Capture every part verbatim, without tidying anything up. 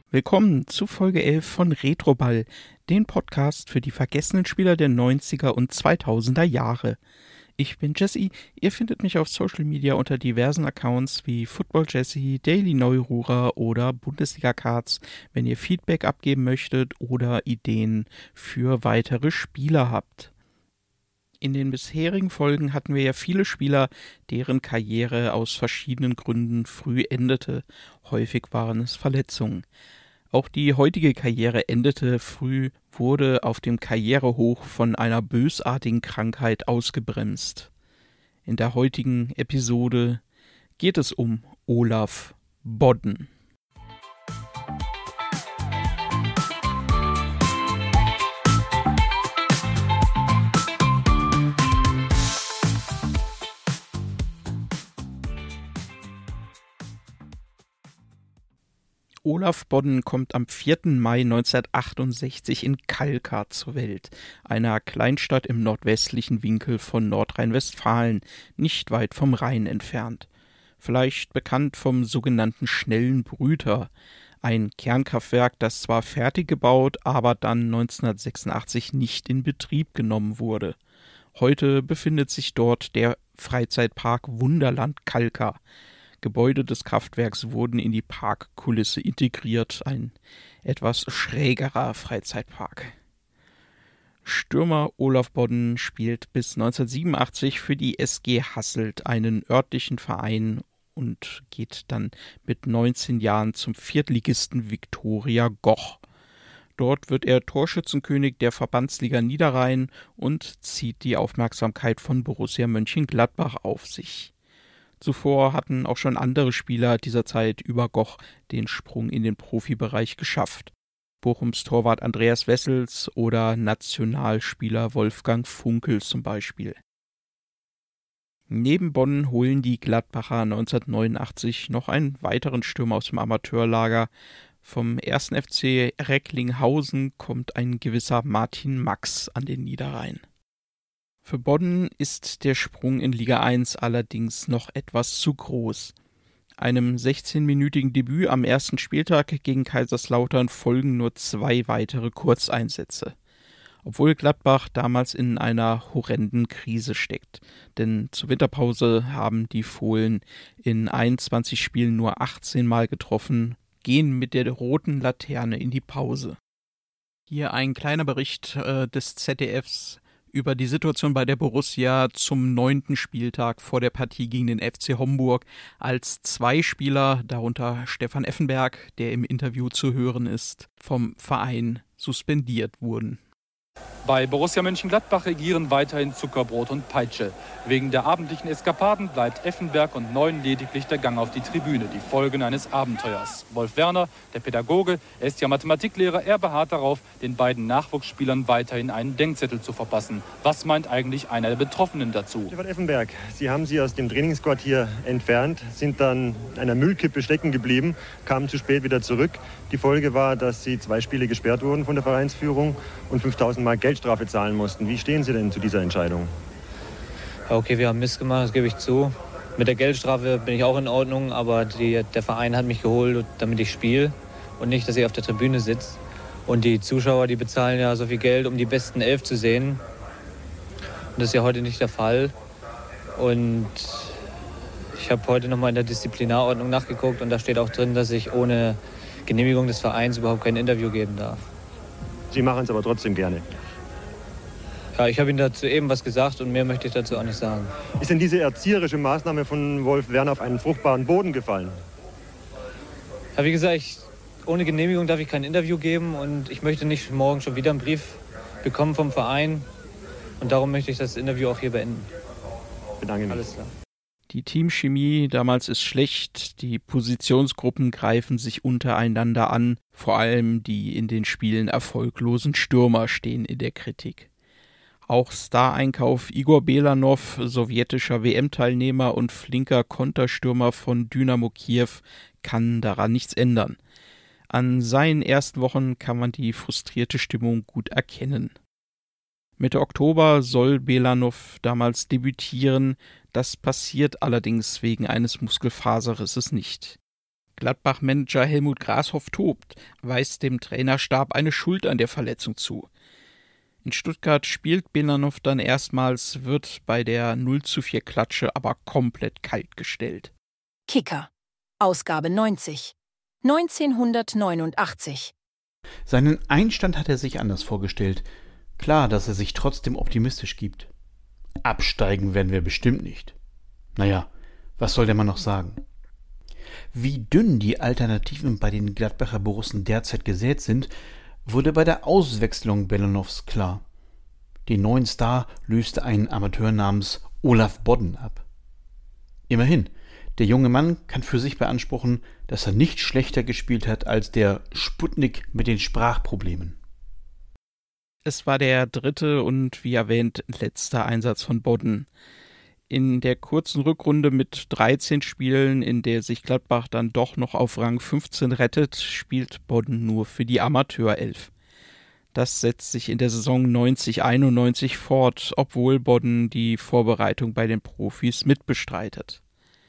Willkommen zu Folge elf von Retroball, den Podcast für die vergessenen Spieler der neunziger und zweitausender Jahre. Ich bin Jesse, ihr findet mich auf Social Media unter diversen Accounts wie Football Jesse, Daily Neururer oder Bundesliga Cards, wenn ihr Feedback abgeben möchtet oder Ideen für weitere Spieler habt. In den bisherigen Folgen hatten wir ja viele Spieler, deren Karriere aus verschiedenen Gründen früh endete. Häufig waren es Verletzungen. Auch die heutige Karriere endete früh, wurde auf dem Karrierehoch von einer bösartigen Krankheit ausgebremst. In der heutigen Episode geht es um Olaf Bodden. Olaf Bodden kommt am vierten Mai neunzehnhundertachtundsechzig in Kalkar zur Welt, einer Kleinstadt im nordwestlichen Winkel von Nordrhein-Westfalen, nicht weit vom Rhein entfernt. Vielleicht bekannt vom sogenannten Schnellen Brüter, ein Kernkraftwerk, das zwar fertig gebaut, aber dann neunzehnhundertsechsundachtzig nicht in Betrieb genommen wurde. Heute befindet sich dort der Freizeitpark Wunderland Kalkar. Gebäude des Kraftwerks wurden in die Parkkulisse integriert, ein etwas schrägerer Freizeitpark. Stürmer Olaf Bodden spielt bis neunzehnhundertsiebenundachtzig für die S G Hasselt, einen örtlichen Verein, und geht dann mit neunzehn Jahren zum Viertligisten Viktoria Goch. Dort wird er Torschützenkönig der Verbandsliga Niederrhein und zieht die Aufmerksamkeit von Borussia Mönchengladbach auf sich. Zuvor hatten auch schon andere Spieler dieser Zeit über Goch den Sprung in den Profibereich geschafft. Bochums Torwart Andreas Wessels oder Nationalspieler Wolfgang Funkel zum Beispiel. Neben Bodden holen die Gladbacher neunzehnhundertneunundachtzig noch einen weiteren Stürmer aus dem Amateurlager. Vom ersten F C Recklinghausen kommt ein gewisser Martin Max an den Niederrhein. Für Bodden ist der Sprung in Liga eins allerdings noch etwas zu groß. Einem sechzehnminütigen Debüt am ersten Spieltag gegen Kaiserslautern folgen nur zwei weitere Kurzeinsätze. Obwohl Gladbach damals in einer horrenden Krise steckt. Denn zur Winterpause haben die Fohlen in einundzwanzig Spielen nur achtzehn Mal getroffen, gehen mit der roten Laterne in die Pause. Hier ein kleiner Bericht äh, des Z D Fs über die Situation bei der Borussia zum neunten Spieltag vor der Partie gegen den F C Homburg, als zwei Spieler, darunter Stefan Effenberg, der im Interview zu hören ist, vom Verein suspendiert wurden. Bei Borussia Mönchengladbach regieren weiterhin Zuckerbrot und Peitsche. Wegen der abendlichen Eskapaden bleibt Effenberg und Neun lediglich der Gang auf die Tribüne, die Folgen eines Abenteuers. Wolf Werner, der Pädagoge, er ist ja Mathematiklehrer, er beharrt darauf, den beiden Nachwuchsspielern weiterhin einen Denkzettel zu verpassen. Was meint eigentlich einer der Betroffenen dazu? Stefan Effenberg, Sie haben Sie aus dem Trainingsquad hier entfernt, sind dann einer Müllkippe stecken geblieben, kamen zu spät wieder zurück. Die Folge war, dass Sie zwei Spiele gesperrt wurden von der Vereinsführung und fünftausend Mark Geldstrafe zahlen mussten. Wie stehen Sie denn zu dieser Entscheidung? Okay, wir haben Mist gemacht, das gebe ich zu. Mit der Geldstrafe bin ich auch in Ordnung, aber die, der Verein hat mich geholt, damit ich spiele und nicht, dass ich auf der Tribüne sitze. Und die Zuschauer, die bezahlen ja so viel Geld, um die besten Elf zu sehen. Und das ist ja heute nicht der Fall. Und ich habe heute nochmal in der Disziplinarordnung nachgeguckt und da steht auch drin, dass ich ohne Genehmigung des Vereins überhaupt kein Interview geben darf. Sie machen es aber trotzdem gerne. Ja, ich habe Ihnen dazu eben was gesagt und mehr möchte ich dazu auch nicht sagen. Ist denn diese erzieherische Maßnahme von Wolf Werner auf einen fruchtbaren Boden gefallen? Ja, wie gesagt, ich, ohne Genehmigung darf ich kein Interview geben und ich möchte nicht morgen schon wieder einen Brief bekommen vom Verein. Und darum möchte ich das Interview auch hier beenden. Bedanke mich. Alles klar. Die Teamchemie damals ist schlecht, die Positionsgruppen greifen sich untereinander an, vor allem die in den Spielen erfolglosen Stürmer stehen in der Kritik. Auch Star-Einkauf Igor Belanov, sowjetischer W M-Teilnehmer und flinker Konterstürmer von Dynamo Kiew, kann daran nichts ändern. An seinen ersten Wochen kann man die frustrierte Stimmung gut erkennen. Mitte Oktober soll Belanov damals debütieren, das passiert allerdings wegen eines Muskelfaserrisses nicht. Gladbach-Manager Helmut Grashoff tobt, weist dem Trainerstab eine Schuld an der Verletzung zu. In Stuttgart spielt Belanov dann erstmals, wird bei der null zu vier Klatsche aber komplett kalt gestellt. Kicker, Ausgabe neunzig, neunzehnhundertneunundachtzig. Seinen Einstand hat er sich anders vorgestellt. Klar, dass er sich trotzdem optimistisch gibt. Absteigen werden wir bestimmt nicht. Naja, was soll der Mann noch sagen? Wie dünn die Alternativen bei den Gladbacher Borussen derzeit gesät sind, wurde bei der Auswechslung Belanovs klar. Den neuen Star löste ein Amateur namens Olaf Bodden ab. Immerhin, der junge Mann kann für sich beanspruchen, dass er nicht schlechter gespielt hat als der Sputnik mit den Sprachproblemen. Es war der dritte und, wie erwähnt, letzte Einsatz von Bodden. In der kurzen Rückrunde mit dreizehn Spielen, in der sich Gladbach dann doch noch auf Rang fünfzehn rettet, spielt Bodden nur für die Amateurelf. Das setzt sich in der Saison neunzig einundneunzig fort, obwohl Bodden die Vorbereitung bei den Profis mitbestreitet.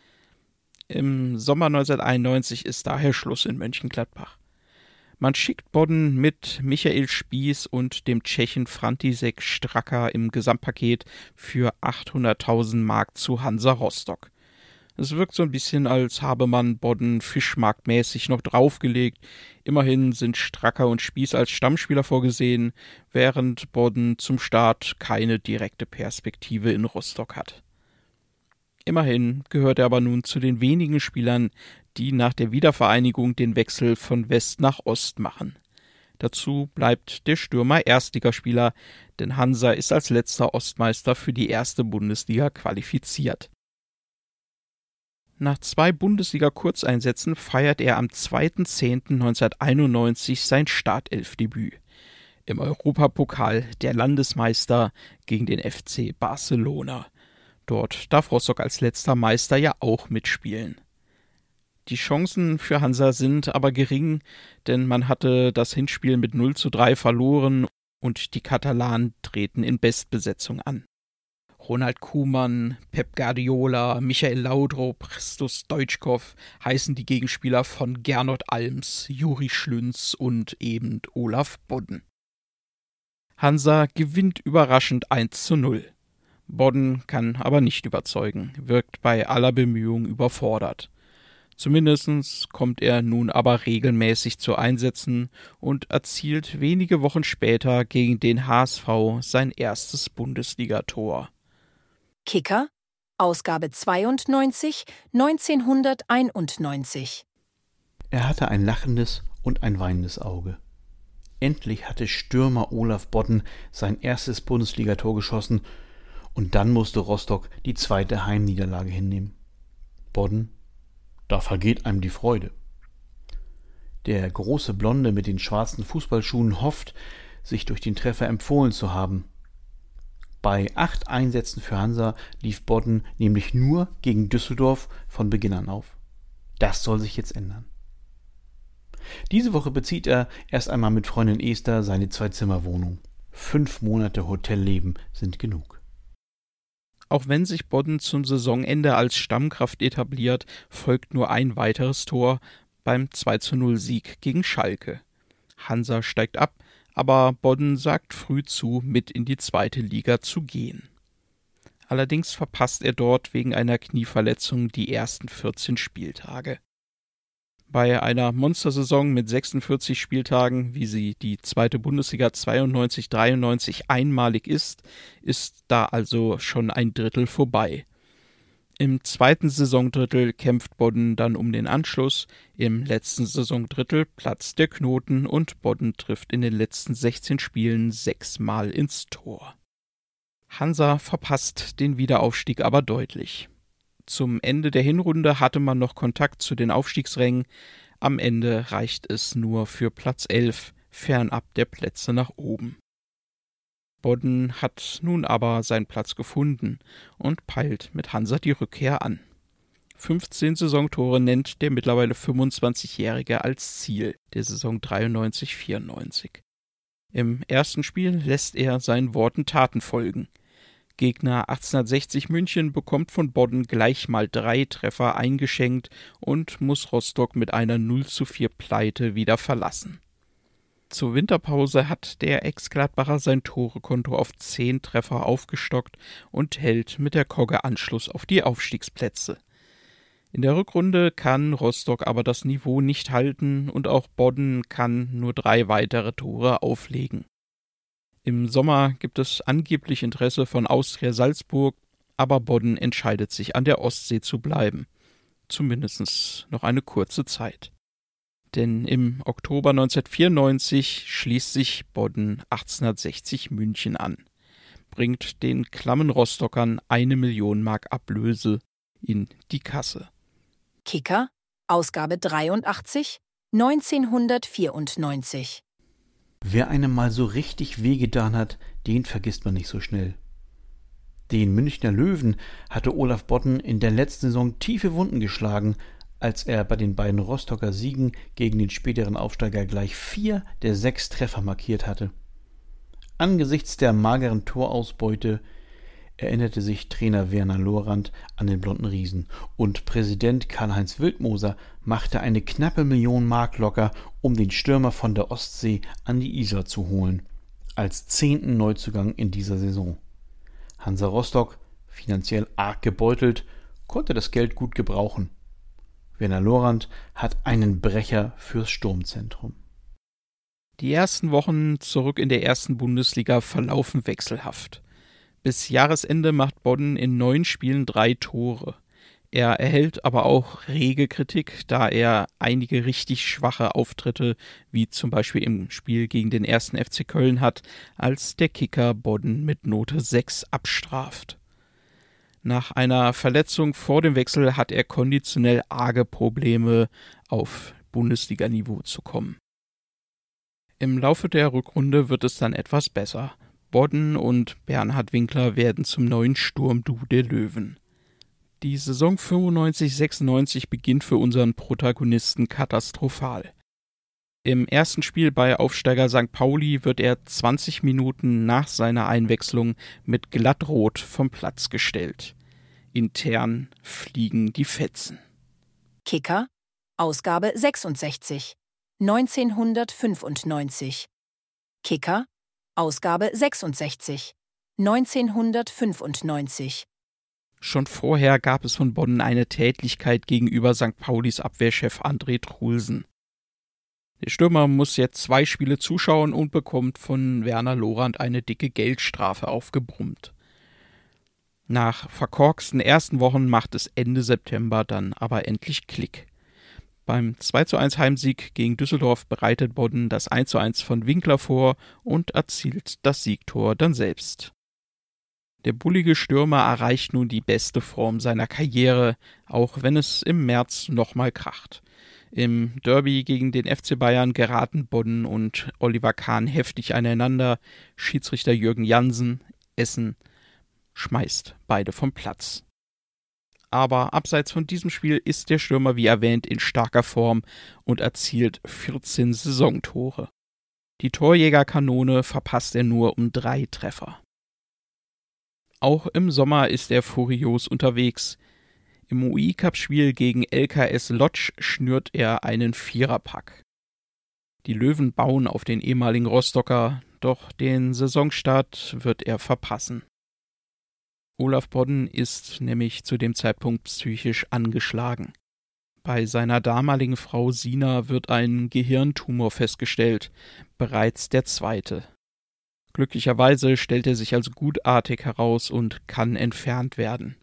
Im Sommer neunzehnhunderteinundneunzig ist daher Schluss in Mönchengladbach. Man schickt Bodden mit Michael Spies und dem Tschechen František Straka im Gesamtpaket für achthunderttausend Mark zu Hansa Rostock. Es wirkt so ein bisschen, als habe man Bodden fischmarktmäßig noch draufgelegt. Immerhin sind Straka und Spies als Stammspieler vorgesehen, während Bodden zum Start keine direkte Perspektive in Rostock hat. Immerhin gehört er aber nun zu den wenigen Spielern, die nach der Wiedervereinigung den Wechsel von West nach Ost machen. Dazu bleibt der Stürmer Erstligaspieler, denn Hansa ist als letzter Ostmeister für die erste Bundesliga qualifiziert. Nach zwei Bundesliga-Kurzeinsätzen feiert er am zweiten zehnten neunzehnhunderteinundneunzig sein Startelfdebüt. Im Europapokal der Landesmeister gegen den F C Barcelona. Dort darf Rostock als letzter Meister ja auch mitspielen. Die Chancen für Hansa sind aber gering, denn man hatte das Hinspiel mit null zu drei verloren und die Katalanen treten in Bestbesetzung an. Ronald Koeman, Pep Guardiola, Michael Laudrup, Christos Stoichkov heißen die Gegenspieler von Gernot Alms, Juri Schlünz und eben Olaf Bodden. Hansa gewinnt überraschend eins zu null. Bodden kann aber nicht überzeugen, wirkt bei aller Bemühung überfordert. Zumindest kommt er nun aber regelmäßig zu Einsätzen und erzielt wenige Wochen später gegen den H S V sein erstes Bundesligator. Kicker, Ausgabe zweiundneunzig, neunzehnhunderteinundneunzig. Er hatte ein lachendes und ein weinendes Auge. Endlich hatte Stürmer Olaf Bodden sein erstes Bundesligator geschossen und dann musste Rostock die zweite Heimniederlage hinnehmen. Bodden, da vergeht einem die Freude. Der große Blonde mit den schwarzen Fußballschuhen hofft, sich durch den Treffer empfohlen zu haben. Bei acht Einsätzen für Hansa lief Bodden nämlich nur gegen Düsseldorf von Beginn an auf. Das soll sich jetzt ändern. Diese Woche bezieht er erst einmal mit Freundin Esther seine Zwei-Zimmer-Wohnung. Fünf Monate Hotelleben sind genug. Auch wenn sich Bodden zum Saisonende als Stammkraft etabliert, folgt nur ein weiteres Tor beim zwei zu null Sieg gegen Schalke. Hansa steigt ab, aber Bodden sagt früh zu, mit in die zweite Liga zu gehen. Allerdings verpasst er dort wegen einer Knieverletzung die ersten vierzehn Spieltage. Bei einer Monstersaison mit sechsundvierzig Spieltagen, wie sie die zweite Bundesliga zweiundneunzig dreiundneunzig einmalig ist, ist da also schon ein Drittel vorbei. Im zweiten Saisondrittel kämpft Bodden dann um den Anschluss, im letzten Saisondrittel platzt der Knoten und Bodden trifft in den letzten sechzehn Spielen sechsmal ins Tor. Hansa verpasst den Wiederaufstieg aber deutlich. Zum Ende der Hinrunde hatte man noch Kontakt zu den Aufstiegsrängen, am Ende reicht es nur für Platz elf, fernab der Plätze nach oben. Bodden hat nun aber seinen Platz gefunden und peilt mit Hansa die Rückkehr an. fünfzehn Saisontore nennt der mittlerweile fünfundzwanzigjährige als Ziel der Saison dreiundneunzig vierundneunzig. Im ersten Spiel lässt er seinen Worten Taten folgen. Gegner achtzehnhundertsechzig München bekommt von Bodden gleich mal drei Treffer eingeschenkt und muss Rostock mit einer null zu vier Pleite wieder verlassen. Zur Winterpause hat der Ex-Gladbacher sein Torekonto auf zehn Treffer aufgestockt und hält mit der Kogge Anschluss auf die Aufstiegsplätze. In der Rückrunde kann Rostock aber das Niveau nicht halten und auch Bodden kann nur drei weitere Tore auflegen. Im Sommer gibt es angeblich Interesse von Austria Salzburg, aber Bodden entscheidet sich, an der Ostsee zu bleiben. Zumindest noch eine kurze Zeit. Denn im Oktober neunzehnhundertvierundneunzig schließt sich Bodden achtzehnhundertsechzig München an, bringt den klammen Rostockern eine Million Mark Ablöse in die Kasse. Kicker, Ausgabe dreiundachtzig, neunzehnhundertvierundneunzig. Wer einem mal so richtig wehgetan hat, den vergisst man nicht so schnell. Den Münchner Löwen hatte Olaf Bodden in der letzten Saison tiefe Wunden geschlagen, als er bei den beiden Rostocker Siegen gegen den späteren Aufsteiger gleich vier der sechs Treffer markiert hatte. Angesichts der mageren Torausbeute erinnerte sich Trainer Werner Lorand an den Blonden Riesen und Präsident Karl-Heinz Wildmoser machte eine knappe Million Mark locker, um den Stürmer von der Ostsee an die Isar zu holen, als zehnten Neuzugang in dieser Saison. Hansa Rostock, finanziell arg gebeutelt, konnte das Geld gut gebrauchen. Werner Lorand hat einen Brecher fürs Sturmzentrum. Die ersten Wochen zurück in der ersten Bundesliga verlaufen wechselhaft. Bis Jahresende macht Bodden in neun Spielen drei Tore. Er erhält aber auch rege Kritik, da er einige richtig schwache Auftritte, wie zum Beispiel im Spiel gegen den ersten F C Köln hat, als der Kicker Bodden mit Note sechs abstraft. Nach einer Verletzung vor dem Wechsel hat er konditionell arge Probleme, auf Bundesliga-Niveau zu kommen. Im Laufe der Rückrunde wird es dann etwas besser. Bodden und Bernhard Winkler werden zum neuen Sturmduo der Löwen. Die Saison fünfundneunzig sechsundneunzig beginnt für unseren Protagonisten katastrophal. Im ersten Spiel bei Aufsteiger Sankt Pauli wird er zwanzig Minuten nach seiner Einwechslung mit Glattrot vom Platz gestellt. Intern fliegen die Fetzen. Kicker, Ausgabe sechsundsechzig, neunzehnhundertfünfundneunzig. Kicker, Ausgabe sechsundsechzig, neunzehnhundertfünfundneunzig. Schon vorher gab es von Bodden eine Tätlichkeit gegenüber Sankt Paulis Abwehrchef André Trulsen. Der Stürmer muss jetzt zwei Spiele zuschauen und bekommt von Werner Lorand eine dicke Geldstrafe aufgebrummt. Nach verkorksten ersten Wochen macht es Ende September dann aber endlich Klick. Beim zwei zu eins Heimsieg gegen Düsseldorf bereitet Bodden das eins zu eins von Winkler vor und erzielt das Siegtor dann selbst. Der bullige Stürmer erreicht nun die beste Form seiner Karriere, auch wenn es im März nochmal kracht. Im Derby gegen den F C Bayern geraten Bodden und Oliver Kahn heftig aneinander. Schiedsrichter Jürgen Jansen, Essen, schmeißt beide vom Platz. Aber abseits von diesem Spiel ist der Stürmer wie erwähnt in starker Form und erzielt vierzehn Saisontore. Die Torjägerkanone verpasst er nur um drei Treffer. Auch im Sommer ist er furios unterwegs. Im U I-Cup-Spiel gegen L K S Lodz schnürt er einen Viererpack. Die Löwen bauen auf den ehemaligen Rostocker, doch den Saisonstart wird er verpassen. Olaf Bodden ist nämlich zu dem Zeitpunkt psychisch angeschlagen. Bei seiner damaligen Frau Sina wird ein Gehirntumor festgestellt, bereits der zweite. Glücklicherweise stellt er sich als gutartig heraus und kann entfernt werden.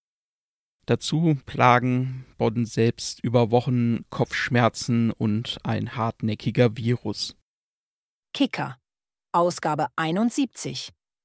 Dazu plagen Bodden selbst über Wochen Kopfschmerzen und ein hartnäckiger Virus. Kicker, Ausgabe einundsiebzig,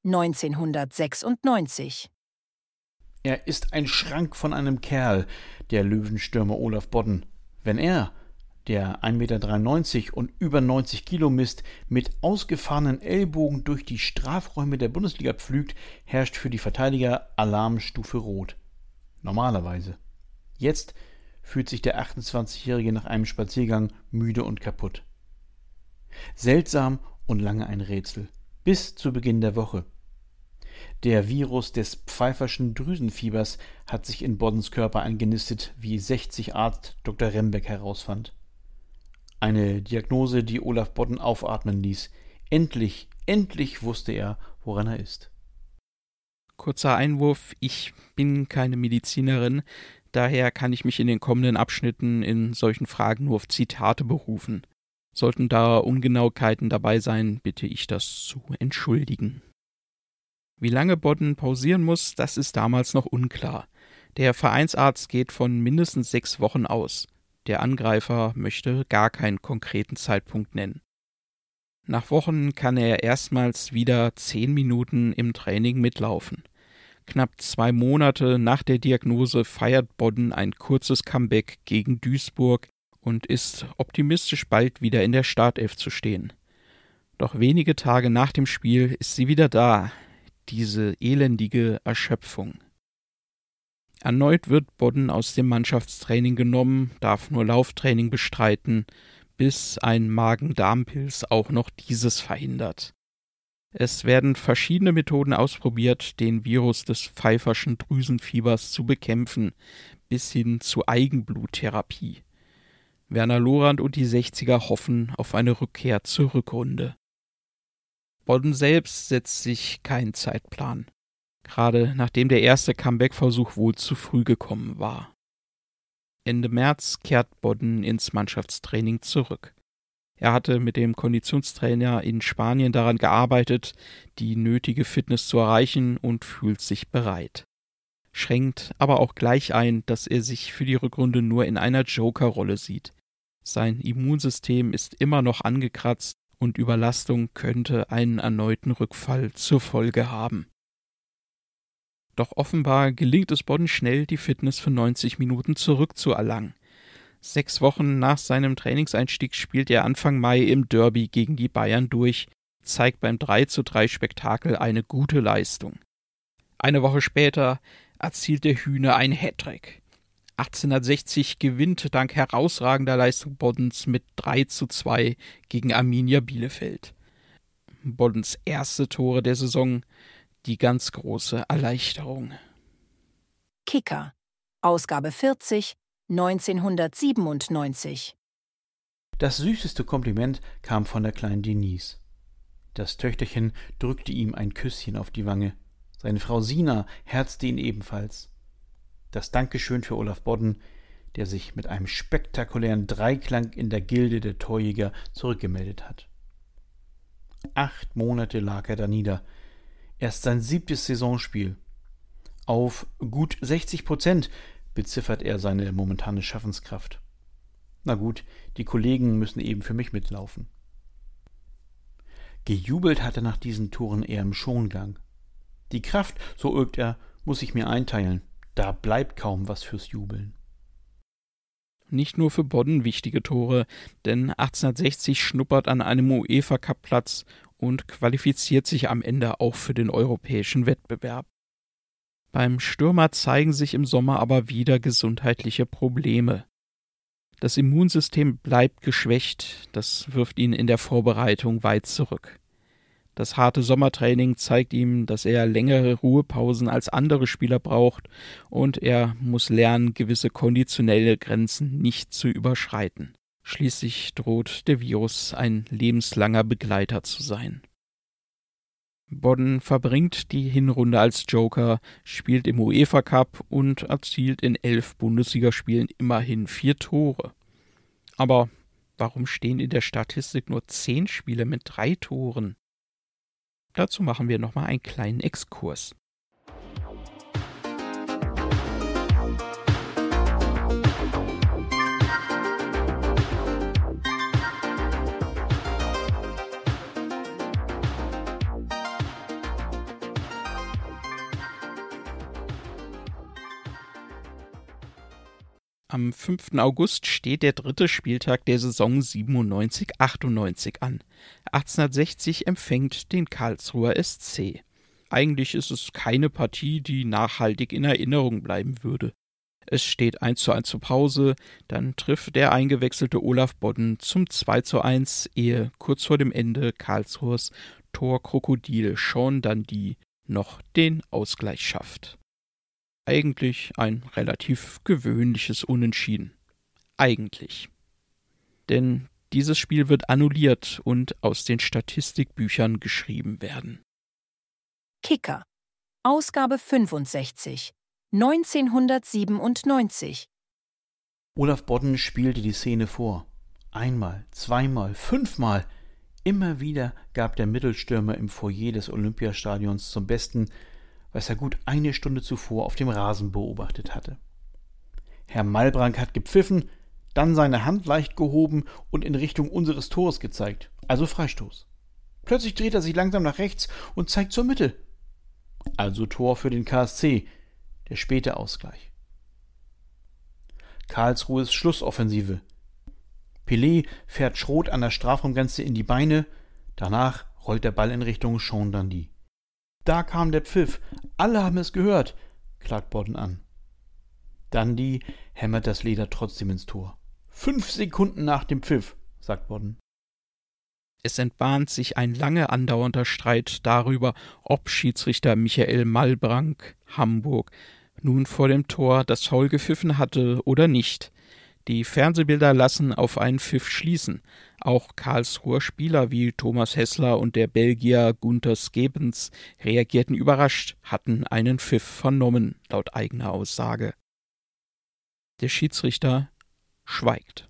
neunzehnhundertsechsundneunzig. Er ist ein Schrank von einem Kerl, der Löwenstürmer Olaf Bodden. Wenn er, der ein Meter dreiundneunzig und über neunzig Kilo misst, mit ausgefahrenen Ellbogen durch die Strafräume der Bundesliga pflügt, herrscht für die Verteidiger Alarmstufe Rot. Normalerweise. Jetzt fühlt sich der achtundzwanzigjährige nach einem Spaziergang müde und kaputt. Seltsam und lange ein Rätsel. Bis zu Beginn der Woche. Der Virus des Pfeifferschen Drüsenfiebers hat sich in Boddens Körper eingenistet, wie sechzig Arzt Doktor Rembeck herausfand. Eine Diagnose, die Olaf Bodden aufatmen ließ. Endlich, endlich wusste er, woran er ist. Kurzer Einwurf, ich bin keine Medizinerin, daher kann ich mich in den kommenden Abschnitten in solchen Fragen nur auf Zitate berufen. Sollten da Ungenauigkeiten dabei sein, bitte ich das zu entschuldigen. Wie lange Bodden pausieren muss, das ist damals noch unklar. Der Vereinsarzt geht von mindestens sechs Wochen aus. Der Angreifer möchte gar keinen konkreten Zeitpunkt nennen. Nach Wochen kann er erstmals wieder zehn Minuten im Training mitlaufen. Knapp zwei Monate nach der Diagnose feiert Bodden ein kurzes Comeback gegen Duisburg und ist optimistisch, bald wieder in der Startelf zu stehen. Doch wenige Tage nach dem Spiel ist sie wieder da, diese elendige Erschöpfung. Erneut wird Bodden aus dem Mannschaftstraining genommen, darf nur Lauftraining bestreiten, bis ein Magen-Darm-Pilz auch noch dieses verhindert. Es werden verschiedene Methoden ausprobiert, den Virus des Pfeifferschen Drüsenfiebers zu bekämpfen, bis hin zu Eigenbluttherapie. Werner Lorand und die sechziger hoffen auf eine Rückkehr zur Rückrunde. Bodden selbst setzt sich keinen Zeitplan, gerade nachdem der erste Comeback-Versuch wohl zu früh gekommen war. Ende März kehrt Bodden ins Mannschaftstraining zurück. Er hatte mit dem Konditionstrainer in Spanien daran gearbeitet, die nötige Fitness zu erreichen und fühlt sich bereit. Schränkt aber auch gleich ein, dass er sich für die Rückrunde nur in einer Joker-Rolle sieht. Sein Immunsystem ist immer noch angekratzt und Überlastung könnte einen erneuten Rückfall zur Folge haben. Doch offenbar gelingt es Bodden schnell, die Fitness für neunzig Minuten zurückzuerlangen. Sechs Wochen nach seinem Trainingseinstieg spielt er Anfang Mai im Derby gegen die Bayern durch, zeigt beim drei zu drei Spektakel eine gute Leistung. Eine Woche später erzielt der Hühne ein Hattrick. achtzehnhundertsechzig gewinnt dank herausragender Leistung Boddens mit drei zu zwei gegen Arminia Bielefeld. Boddens erste Tore der Saison, die ganz große Erleichterung. Kicker, Ausgabe vierzig, neunzehnhundertsiebenundneunzig. Das süßeste Kompliment kam von der kleinen Denise. Das Töchterchen drückte ihm ein Küsschen auf die Wange. Seine Frau Sina herzte ihn ebenfalls. Das Dankeschön für Olaf Bodden, der sich mit einem spektakulären Dreiklang in der Gilde der Torjäger zurückgemeldet hat. Acht Monate lag er da nieder. Erst sein siebtes Saisonspiel. Auf gut sechzig Prozent beziffert er seine momentane Schaffenskraft. Na gut, die Kollegen müssen eben für mich mitlaufen. Gejubelt hat er nach diesen Toren eher im Schongang. Die Kraft, so irgt er, muss ich mir einteilen. Da bleibt kaum was fürs Jubeln. Nicht nur für Bodden wichtige Tore, denn achtzehnhundertsechzig schnuppert an einem UEFA-Cup-Platz und qualifiziert sich am Ende auch für den europäischen Wettbewerb. Beim Stürmer zeigen sich im Sommer aber wieder gesundheitliche Probleme. Das Immunsystem bleibt geschwächt, das wirft ihn in der Vorbereitung weit zurück. Das harte Sommertraining zeigt ihm, dass er längere Ruhepausen als andere Spieler braucht und er muss lernen, gewisse konditionelle Grenzen nicht zu überschreiten. Schließlich droht der Virus ein lebenslanger Begleiter zu sein. Bodden verbringt die Hinrunde als Joker, spielt im UEFA Cup und erzielt in elf Bundesligaspielen immerhin vier Tore. Aber warum stehen in der Statistik nur zehn Spiele mit drei Toren? Dazu machen wir nochmal einen kleinen Exkurs. Am fünften August steht der dritte Spieltag der Saison siebenundneunzig achtundneunzig an. achtzehnhundertsechzig empfängt den Karlsruher S C. Eigentlich ist es keine Partie, die nachhaltig in Erinnerung bleiben würde. Es steht eins zu eins zur Pause, dann trifft der eingewechselte Olaf Bodden zum zwei zu eins, ehe kurz vor dem Ende Karlsruhers Torkrokodil Sean Dundee noch den Ausgleich schafft. Eigentlich ein relativ gewöhnliches Unentschieden. Eigentlich. Denn dieses Spiel wird annulliert und aus den Statistikbüchern geschrieben werden. Kicker. Ausgabe fünfundsechzig. neunzehnhundertsiebenundneunzig. Olaf Bodden spielte die Szene vor. Einmal, zweimal, fünfmal. Immer wieder gab der Mittelstürmer im Foyer des Olympiastadions zum Besten, was er gut eine Stunde zuvor auf dem Rasen beobachtet hatte. Herr Malbrank hat gepfiffen, dann seine Hand leicht gehoben und in Richtung unseres Tores gezeigt, also Freistoß. Plötzlich dreht er sich langsam nach rechts und zeigt zur Mitte. Also Tor für den K S C, der späte Ausgleich. Karlsruhes Schlussoffensive. Pelé fährt Schroth an der Strafraumgrenze in die Beine, danach rollt der Ball in Richtung Sean Dundee. Da kam der Pfiff, alle haben es gehört, klagt Bodden an. Dundee hämmert das Leder trotzdem ins Tor. Fünf Sekunden nach dem Pfiff, sagt Bodden. Es entbahnt sich ein lange andauernder Streit darüber, ob Schiedsrichter Michael Malbrank, Hamburg, nun vor dem Tor das Foul gepfiffen hatte oder nicht. Die Fernsehbilder lassen auf einen Pfiff schließen. Auch Karlsruher Spieler wie Thomas Hessler und der Belgier Gunther Skebens reagierten überrascht, hatten einen Pfiff vernommen, laut eigener Aussage. Der Schiedsrichter schweigt.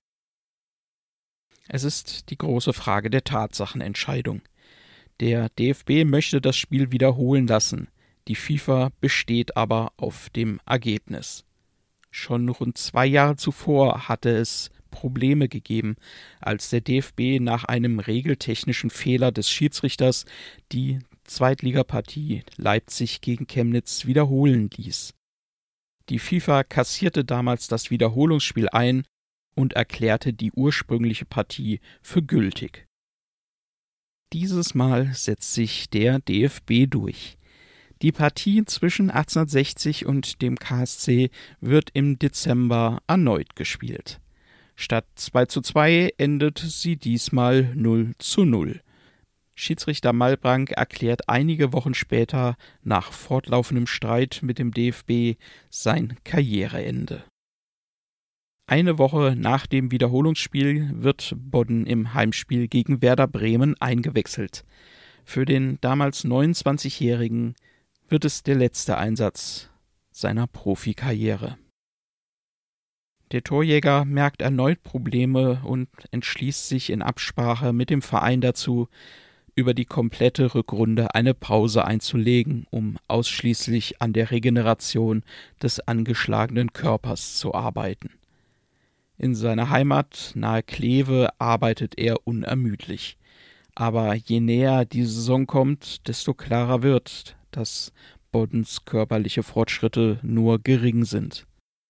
Es ist die große Frage der Tatsachenentscheidung. Der D F B möchte das Spiel wiederholen lassen. Die FIFA besteht aber auf dem Ergebnis. Schon rund zwei Jahre zuvor hatte es Probleme gegeben, als der D F B nach einem regeltechnischen Fehler des Schiedsrichters die Zweitligapartie Leipzig gegen Chemnitz wiederholen ließ. Die FIFA kassierte damals das Wiederholungsspiel ein und erklärte die ursprüngliche Partie für gültig. Dieses Mal setzt sich der D F B durch. Die Partie zwischen achtzehnhundertsechzig und dem K S C wird im Dezember erneut gespielt. Statt zwei zu zwei endet sie diesmal null zu null. Schiedsrichter Malbrank erklärt einige Wochen später nach fortlaufendem Streit mit dem D F B sein Karriereende. Eine Woche nach dem Wiederholungsspiel wird Bodden im Heimspiel gegen Werder Bremen eingewechselt. Für den damals neunundzwanzigjährigen wird es der letzte Einsatz seiner Profikarriere. Der Torjäger merkt erneut Probleme und entschließt sich in Absprache mit dem Verein dazu, über die komplette Rückrunde eine Pause einzulegen, um ausschließlich an der Regeneration des angeschlagenen Körpers zu arbeiten. In seiner Heimat nahe Kleve arbeitet er unermüdlich. Aber je näher die Saison kommt, desto klarer wird, dass Boddens körperliche Fortschritte nur gering sind.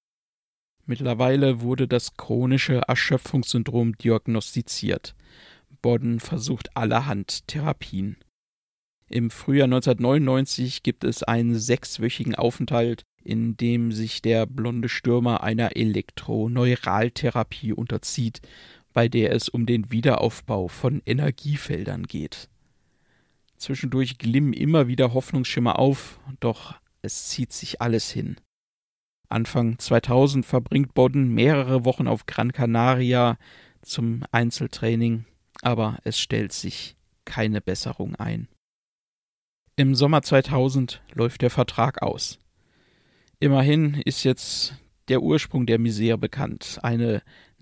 Mittlerweile wurde das chronische Erschöpfungssyndrom diagnostiziert. Bodden versucht allerhand Therapien. Im Frühjahr neunzehnhundertneunundneunzig gibt es einen sechswöchigen Aufenthalt, in dem sich der blonde Stürmer einer Elektroneuraltherapie unterzieht, bei der es um den Wiederaufbau von Energiefeldern geht. Zwischendurch glimmen immer wieder Hoffnungsschimmer auf, doch es zieht sich alles hin. Anfang zweitausend verbringt Bodden mehrere Wochen auf Gran Canaria zum Einzeltraining, aber es stellt sich keine Besserung ein. Im Sommer zweitausend läuft der Vertrag aus. Immerhin ist jetzt der Ursprung der Misere bekannt. Eine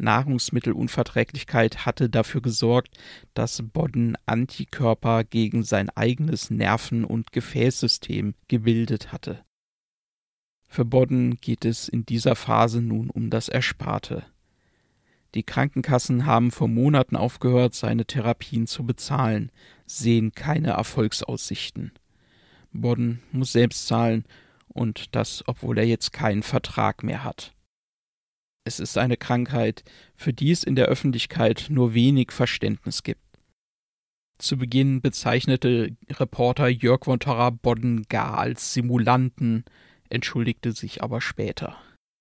Nahrungsmittelunverträglichkeit hatte dafür gesorgt, dass Bodden Antikörper gegen sein eigenes Nerven- und Gefäßsystem gebildet hatte. Für Bodden geht es in dieser Phase nun um das Ersparte. Die Krankenkassen haben vor Monaten aufgehört, seine Therapien zu bezahlen, sehen keine Erfolgsaussichten. Bodden muss selbst zahlen, und das, obwohl er jetzt keinen Vertrag mehr hat. Es ist eine Krankheit, für die es in der Öffentlichkeit nur wenig Verständnis gibt. Zu Beginn bezeichnete Reporter Jörg von Torra Bodden gar als Simulanten, entschuldigte sich aber später.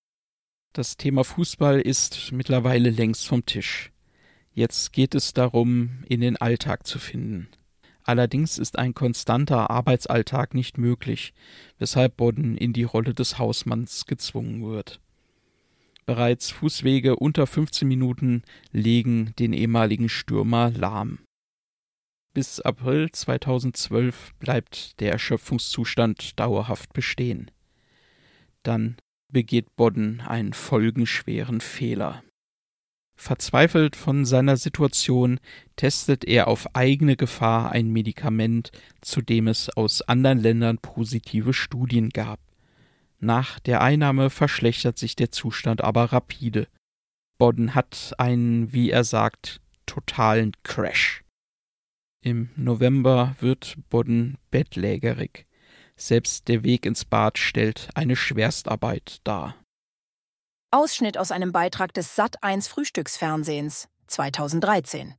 Das Thema Fußball ist mittlerweile längst vom Tisch. Jetzt geht es darum, in den Alltag zu finden. Allerdings ist ein konstanter Arbeitsalltag nicht möglich, weshalb Bodden in die Rolle des Hausmanns gezwungen wird. Bereits Fußwege unter fünfzehn Minuten legen den ehemaligen Stürmer lahm. Bis April zweitausendzwölf bleibt der Erschöpfungszustand dauerhaft bestehen. Dann begeht Bodden einen folgenschweren Fehler. Verzweifelt von seiner Situation testet er auf eigene Gefahr ein Medikament, zu dem es aus anderen Ländern positive Studien gab. Nach der Einnahme verschlechtert sich der Zustand aber rapide. Bodden hat einen, wie er sagt, totalen Crash. Im November wird Bodden bettlägerig. Selbst der Weg ins Bad stellt eine Schwerstarbeit dar. Ausschnitt aus einem Beitrag des Sat eins Frühstücksfernsehens zweitausenddreizehn.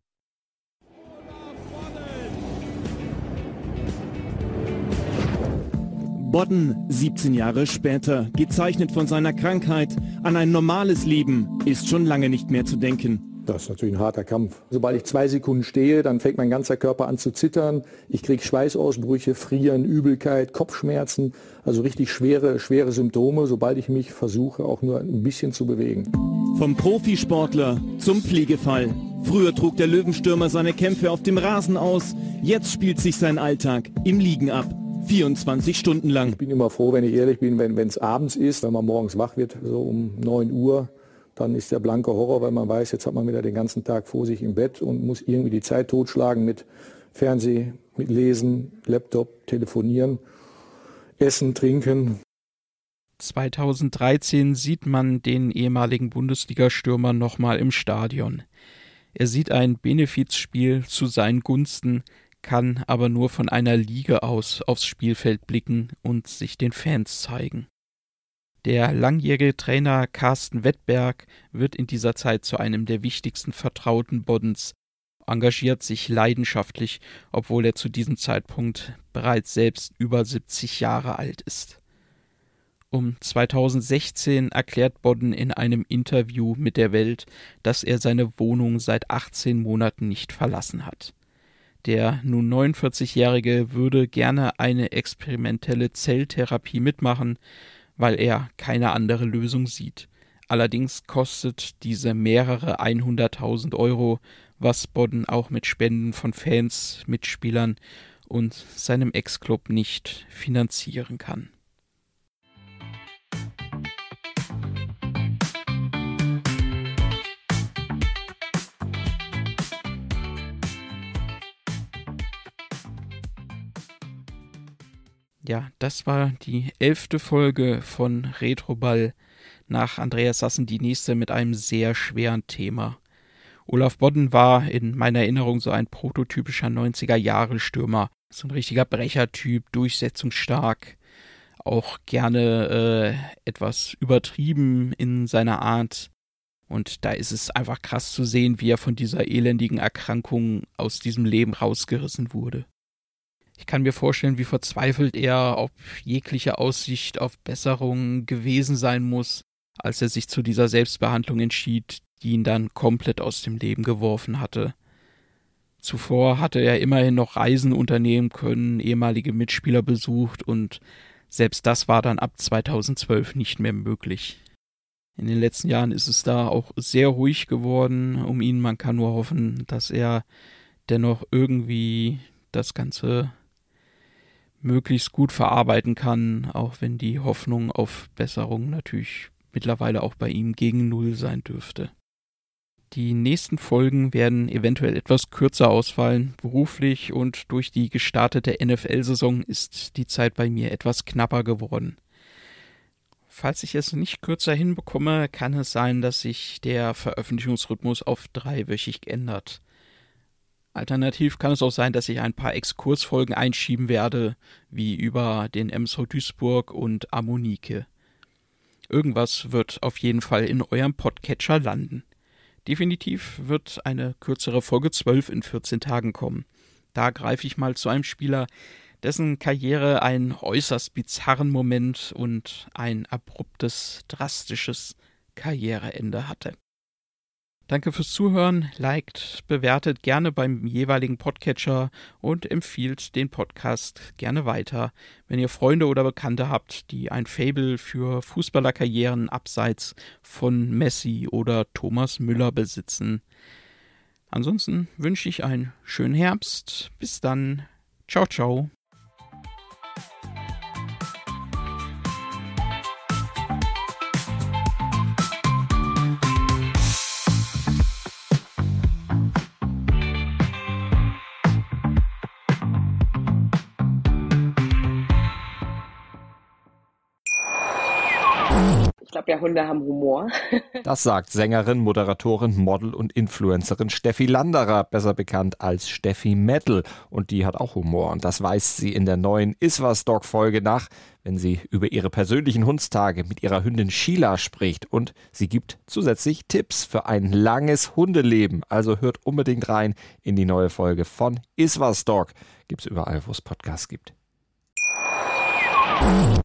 Bodden, siebzehn Jahre später, gezeichnet von seiner Krankheit, an ein normales Leben ist schon lange nicht mehr zu denken. Das ist natürlich ein harter Kampf. Sobald ich zwei Sekunden stehe, dann fängt mein ganzer Körper an zu zittern. Ich kriege Schweißausbrüche, Frieren, Übelkeit, Kopfschmerzen, also richtig schwere, schwere Symptome, sobald ich mich versuche, auch nur ein bisschen zu bewegen. Vom Profisportler zum Pflegefall. Früher trug der Löwenstürmer seine Kämpfe auf dem Rasen aus. Jetzt spielt sich sein Alltag im Liegen ab. vierundzwanzig Stunden lang. Ich bin immer froh, wenn ich ehrlich bin, wenn es abends ist, wenn man morgens wach wird, so um neun Uhr, dann ist der blanke Horror, weil man weiß, jetzt hat man wieder den ganzen Tag vor sich im Bett und muss irgendwie die Zeit totschlagen mit Fernsehen, mit Lesen, Laptop, Telefonieren, Essen, Trinken. zweitausenddreizehn sieht man den ehemaligen Bundesliga-Stürmer nochmal im Stadion. Er sieht ein Benefizspiel zu seinen Gunsten, kann aber nur von einer Liege aus aufs Spielfeld blicken und sich den Fans zeigen. Der langjährige Trainer Carsten Wettberg wird in dieser Zeit zu einem der wichtigsten Vertrauten Boddens, engagiert sich leidenschaftlich, obwohl er zu diesem Zeitpunkt bereits selbst über siebzig Jahre alt ist. Um zweitausendsechzehn erklärt Bodden in einem Interview mit der Welt, dass er seine Wohnung seit achtzehn Monaten nicht verlassen hat. Der nun neunundvierzigjährige würde gerne eine experimentelle Zelltherapie mitmachen, weil er keine andere Lösung sieht. Allerdings kostet diese mehrere hunderttausend Euro, was Bodden auch mit Spenden von Fans, Mitspielern und seinem Ex-Club nicht finanzieren kann. Ja, das war die elfte Folge von Retroball. Nach Andreas Sassen die nächste mit einem sehr schweren Thema. Olaf Bodden war in meiner Erinnerung so ein prototypischer neunziger-Jahre-Stürmer. So ein richtiger Brechertyp, durchsetzungsstark, auch gerne äh, etwas übertrieben in seiner Art. Und da ist es einfach krass zu sehen, wie er von dieser elendigen Erkrankung aus diesem Leben rausgerissen wurde. Ich kann mir vorstellen, wie verzweifelt er auf jegliche Aussicht auf Besserung gewesen sein muss, als er sich zu dieser Selbstbehandlung entschied, die ihn dann komplett aus dem Leben geworfen hatte. Zuvor hatte er immerhin noch Reisen unternehmen können, ehemalige Mitspieler besucht und selbst das war dann ab zweitausendzwölf nicht mehr möglich. In den letzten Jahren ist es da auch sehr ruhig geworden um ihn. Man kann nur hoffen, dass er dennoch irgendwie das Ganze möglichst gut verarbeiten kann, auch wenn die Hoffnung auf Besserung natürlich mittlerweile auch bei ihm gegen Null sein dürfte. Die nächsten Folgen werden eventuell etwas kürzer ausfallen. Beruflich und durch die gestartete N F L-Saison ist die Zeit bei mir etwas knapper geworden. Falls ich es nicht kürzer hinbekomme, kann es sein, dass sich der Veröffentlichungsrhythmus auf dreiwöchig ändert. Alternativ kann es auch sein, dass ich ein paar Exkursfolgen einschieben werde, wie über den M S V Duisburg und Ammonike. Irgendwas wird auf jeden Fall in eurem Podcatcher landen. Definitiv wird eine kürzere Folge zwölf in vierzehn Tagen kommen. Da greife ich mal zu einem Spieler, dessen Karriere einen äußerst bizarren Moment und ein abruptes, drastisches Karriereende hatte. Danke fürs Zuhören, liked, bewertet gerne beim jeweiligen Podcatcher und empfiehlt den Podcast gerne weiter, wenn ihr Freunde oder Bekannte habt, die ein Faible für Fußballerkarrieren abseits von Messi oder Thomas Müller besitzen. Ansonsten wünsche ich einen schönen Herbst. Bis dann. Ciao, ciao. Ich glaube ja, Hunde haben Humor. Das sagt Sängerin, Moderatorin, Model und Influencerin Steffi Landerer, besser bekannt als Steffi Metal. Und die hat auch Humor. Und das weist sie in der neuen Iswas-Dog-Folge nach, wenn sie über ihre persönlichen Hundstage mit ihrer Hündin Sheila spricht. Und sie gibt zusätzlich Tipps für ein langes Hundeleben. Also hört unbedingt rein in die neue Folge von Iswas-Dog. Gibt's überall, wo es Podcasts gibt.